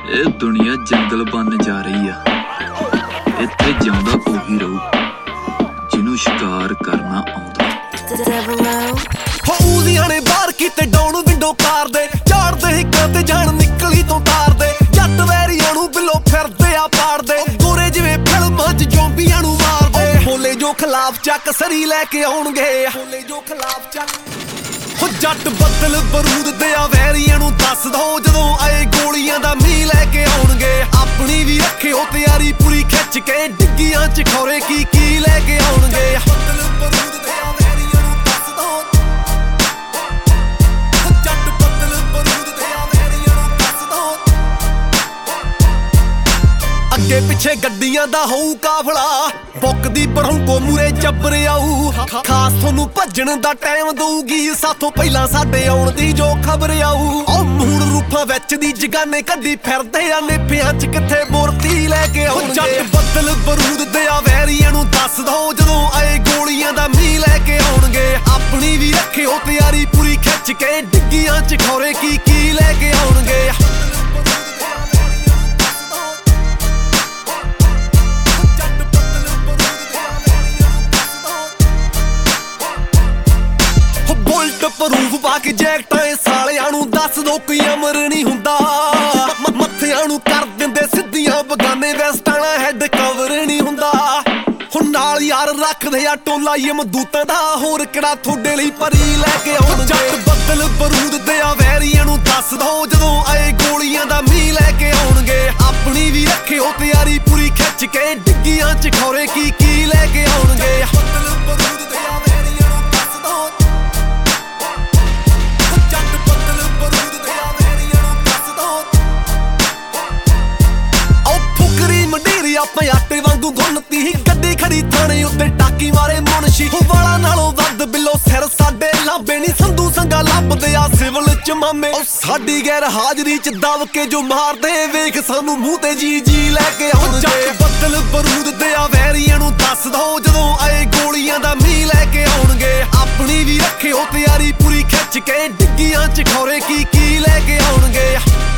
ਇਹ ਦੁਨੀਆ ਜੰਗਲ ਬਣ ਜਾ ਰਹੀ ਆ। ਇੱਥੇ ਜਿਉਂਦਾ ਉਹੀ ਰਹੂ ਜਿਹਨੂੰ ਸ਼ਿਕਾਰ ਕਰਨਾ ਆਉਂਦਾ। ਹੋਊਦੀਆਂ ਨੇ ਬਾਹਰ ਕੀਤੇ ਡਾਊਨ ਵਿੰਡੋ ਕਾਰ ਦੇ, ਝਾੜਦੇ ਹਿੱਕਾਂ ਤੇ ਜਾਣ ਨਿਕਲੀ ਤੋਂ ਤਾਰਦੇ। ਜੱਟ ਵੈਰੀਆਂ ਨੂੰ ਬਿੱਲੋ ਫਿਰਦੇ ਆ ਪਾੜਦੇ, ਗੋਰੇ ਜਿਵੇਂ ਫਿਲਮਾਂ 'ਚ ਜ਼ੋਂਬੀਆਂ ਨੂੰ ਮਾਰਦੇ। ਬੋਲੇ ਜੋ ਖਿਲਾਫ ਚੱਕ ਸਰੀ ਲੈ ਕੇ ਆਉਣਗੇ, ਬੋਲੇ ਜੋ ਖਿਲਾਫ ਚੱਕ। ਹੋ ਜੱਟ ਬੱਦਲ ਬਰੂਦ ਦੇ ਆ ਵੈਰੀਆਂ ਨੂੰ ਦੱਸ ਦੋ, ਜਦੋਂ ਆਏ ਗੋਲੀਆਂ ਦਾ ਮੀਂਹ ਲੈ ਕੇ ਆਉਣਗੇ। ਆਪਣੀ ਵੀ ਰੱਖਿਓ ਤਿਆਰੀ ਪੂਰੀ ਖਿੱਚ ਕੇ, ਡਿੱਗੀਆਂ 'ਚ ਖੌਰੇ ਕੀ ਲੈ ਕੇ ਆਉਣਗੇ। ਬੱਦਲ ਬਰੂਦ ਦੇ ਆ ਵੈਰੀਆਂ ਨੂੰ ਦੱਸ ਦੋ, ਜੱਟ ਬੱਦਲ ਬਰੂਦ ਦੇ ਆ ਵੈਰੀਆਂ ਨੂੰ ਦੱਸ ਦੋ। ਅੱਗੇ ਪਿੱਛੇ ਗੱਡੀਆਂ ਦਾ ਹੋਊ ਕਾਫਲਾ, ਬੁੱਕਦੀ ਬਰੌਂਕੋ ਮੂਰੇ ਜੱਬਰ ਆਊ। ਖਾਸ ਤੁਹਾਨੂੰ ਭੱਜਣ ਦਾ ਟਾਈਮ ਦਊਗੀ, ਸਾਥੋਂ ਪਹਿਲਾਂ ਸਾਡੇ ਆਉਣ ਦੀ ਜੋ ਖਬਰ ਆਊ। ਉਹ ਮੂਣ ਰੂਪਾਂ ਵਿੱਚ ਦੀ ਜਗਾਨੇ ਕੱਢੀ ਫਿਰਦੇ ਆ, ਨੇਪਿਆਂ 'ਚ ਕਿੱਥੇ ਮੂਰਤੀ ਲੈ ਕੇ ਆਉਣਗੇ। ਜੱਟ ਬੱਦਲ ਬਰੂਦ ਦੇ ਆ ਵੈਰੀਆਂ ਨੂੰ ਦੱਸ ਦੋ, ਜਦੋਂ ਆਏ ਗੋਲੀਆਂ ਦਾ ਮੀਂਹ ਲੈ ਕੇ ਆਉਣਗੇ। ਆਪਣੀ ਵੀ ਰੱਖਿਓ ਤਿਆਰੀ ਪੂਰੀ ਖਿੱਚ ਕੇ, ਡਿੱਗੀਆਂ 'ਚ ਖੌਰੇ ਕੀ ਲੈ ਕੇ ਆਉਣਗੇ। ਪ੍ਰੂਫ ਪਾ ਕੇ ਜੈਕਟਾਂ ਸਾਲਿਆਂ ਨੂੰ ਦੱਸ ਦੋ, ਕੋਈ ਅਮਰ ਨਹੀਂ ਹੁੰਦਾ। ਮੱਥਿਆਂ ਨੂੰ ਕਰ ਦਿੰਦੇ ਸਿੱਧੀਆਂ, ਬਗਾਨੇ ਵੈਸਟਾਂ ਨਾਲ ਹੈਡ ਕਵਰ ਨਹੀਂ ਹੁੰਦਾ। ਹੁਣ ਨਾਲ ਯਾਰ ਰੱਖਦੇ ਆ ਟੋਲਾ ਯਮਦੂਤਾਂ ਦਾ, ਹੋਰ ਕਿਹੜਾ ਤੁਹਾਡੇ ਲਈ ਪਰੀ ਲੈ ਕੇ ਆਉਣਗੇ। ਜੱਟ ਬੱਦਲ ਬਰੂਦ ਦੇ ਆ ਵੈਰੀਆਂ ਨੂੰ ਦੱਸ ਦੋ, ਜਦੋਂ ਆਏ ਗੋਲੀਆਂ ਦਾ ਮੀਂਹ ਲੈ ਕੇ ਆਉਣਗੇ। ਆਪਣੀ ਵੀ ਰੱਖਿਓ ਤਿਆਰੀ ਪੂਰੀ ਖਿੱਚ ਕੇ, ਡਿੱਗੀਆਂ 'ਚ ਖੌਰੇ ਕੀ ਲੈ ਕੇ ਆਉਣਗੇ। ਆਪਾਂ ਆਟੇ ਵਾਂਗੂ ਗੁੰਨਤੀ, ਗੱਡੀ ਖੜੀ ਥਾਣੇ ਉੱਤੇ ਟਾਕੀ ਮਾਰੇ ਮੁਨਸ਼ੀ। ਵਾਲਾਂ ਨਾਲੋਂ ਵੱਧ ਬਿੱਲੋ ਸਿਰ ਸਾਡੇ ਲਾਂਬੇ ਨੀ, ਸੰਧੂ ਸੰਗਾ ਲੱਭਦੇ ਆ ਸਿਵਲ 'ਚ ਮਾਮੇ। ਉਹ ਸਾਡੀ ਗੈਰ ਹਾਜ਼ਰੀ 'ਚ ਦਬ ਕੇ ਜੋ ਮਾਰਦੇ, ਵੇਖ ਸਾਨੂੰ ਮੂੰਹ ਤੇ ਜੀ ਲੈ ਕੇ ਆਉਣਗੇ। ਜੱਟ ਬੱਦਲ ਬਰੂਦ ਦੇ ਆ ਵੈਰੀਆਂ ਨੂੰ ਦੱਸ ਦੋ, ਜਦੋਂ ਆਏ ਗੋਲੀਆਂ ਦਾ ਮੀਂਹ ਲੈ ਕੇ ਆਉਣਗੇ। ਆਪਣੀ ਵੀ ਰੱਖਿਓ ਤਿਆਰੀ ਪੂਰੀ ਖਿੱਚ ਕੇ, ਡਿੱਗੀਆਂ 'ਚ ਖੌਰੇ ਕੀ ਲੈ ਕੇ ਆਉਣਗੇ।